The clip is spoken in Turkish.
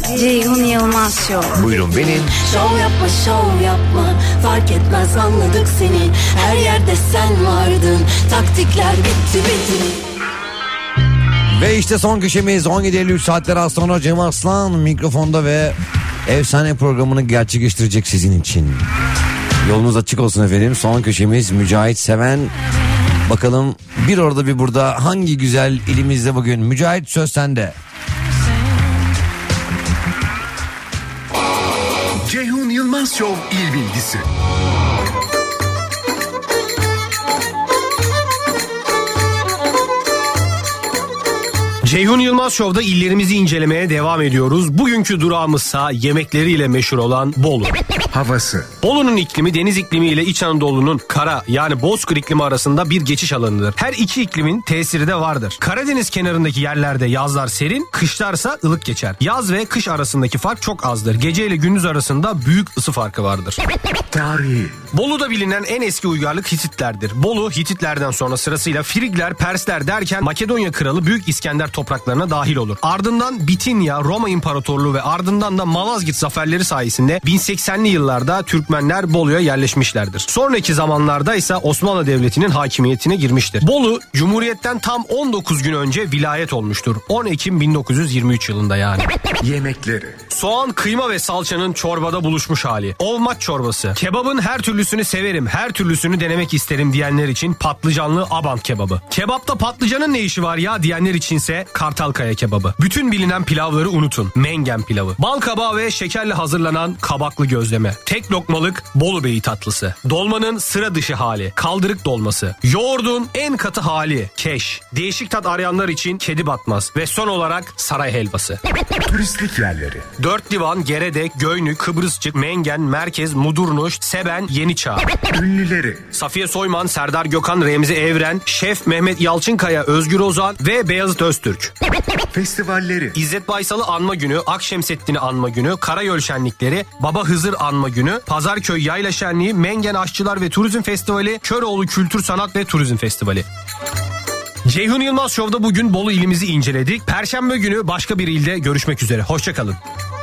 Ceyhun Yılmaz Show. Buyurun benim. Şov yapma fark etmez anladık seni. Her yerde sen vardın, taktikler bitti. Ve işte son köşemiz 17.53 saatler az sonra Cem Arslan mikrofonda ve efsane programını gerçekleştirecek sizin için. Yolunuz açık olsun efendim. Son köşemiz Mücahit Seven. Bakalım bir orada bir burada hangi güzel ilimizde bugün. Mücahit, söz sende. Ceyhun Yılmaz Show il bilgisi. Ceyhun Yılmaz Show'da illerimizi incelemeye devam ediyoruz. Bugünkü durağımızsa yemekleriyle meşhur olan Bolu. Havası. Bolu'nun iklimi deniz iklimi ile İç Anadolu'nun kara yani bozkır iklimi arasında bir geçiş alanıdır. Her iki iklimin tesiri de vardır. Karadeniz kenarındaki yerlerde yazlar serin, kışlarsa ılık geçer. Yaz ve kış arasındaki fark çok azdır. Gece ile gündüz arasında büyük ısı farkı vardır. Tarihi. Bolu'da bilinen en eski uygarlık Hititlerdir. Bolu, Hititlerden sonra sırasıyla Frigler, Persler derken Makedonya kralı Büyük İskender topraklarına dahil olur. Ardından Bitinya, Roma İmparatorluğu ve ardından da Malazgirt zaferleri sayesinde 1080'li yıllarda Türkmenler Bolu'ya yerleşmişlerdir. Sonraki zamanlarda ise Osmanlı Devleti'nin hakimiyetine girmiştir. Bolu, Cumhuriyet'ten tam 19 gün önce vilayet olmuştur. 10 Ekim 1923 yılında yani. Yemekleri. Soğan, kıyma ve salçanın çorbada buluşmuş hali. Olmaç çorbası. Kebabın her türlüsünü severim, her türlüsünü denemek isterim diyenler için patlıcanlı Abant kebabı. Kebapta patlıcanın ne işi var ya diyenler içinse Kartalkaya kebabı. Bütün bilinen pilavları unutun. Mengen pilavı. Bal kabağı ve şekerle hazırlanan kabaklı gözleme. Tek lokmalık Bolu Beyi tatlısı. Dolmanın sıra dışı hali. Kaldırık dolması. Yoğurdun en katı hali. Keş. Değişik tat arayanlar için kedi batmaz. Ve son olarak saray helvası. Turistik yerleri. Dört Divan, Geredek, Göynü, Kıbrısçık, Mengen, Merkez, Mudurnuş, Seben, Yeniçağ. Ünlüleri. Safiye Soyman, Serdar Gökhan, Remzi Evren, Şef Mehmet Yalçınkaya, Özgür Ozan ve Beyazıt Öztürk. Festivalleri. İzzet Baysal'ı anma günü, Akşemseddin'i anma günü, Karayöl şenlikleri, Baba Hızır anma günü, Pazarköy Yayla Şenliği, Mengen Aşçılar ve Turizm Festivali, Köroğlu Kültür Sanat ve Turizm Festivali. Ceyhun Yılmaz Show'da bugün Bolu ilimizi inceledik. Perşembe günü başka bir ilde görüşmek üzere. Hoşçakalın.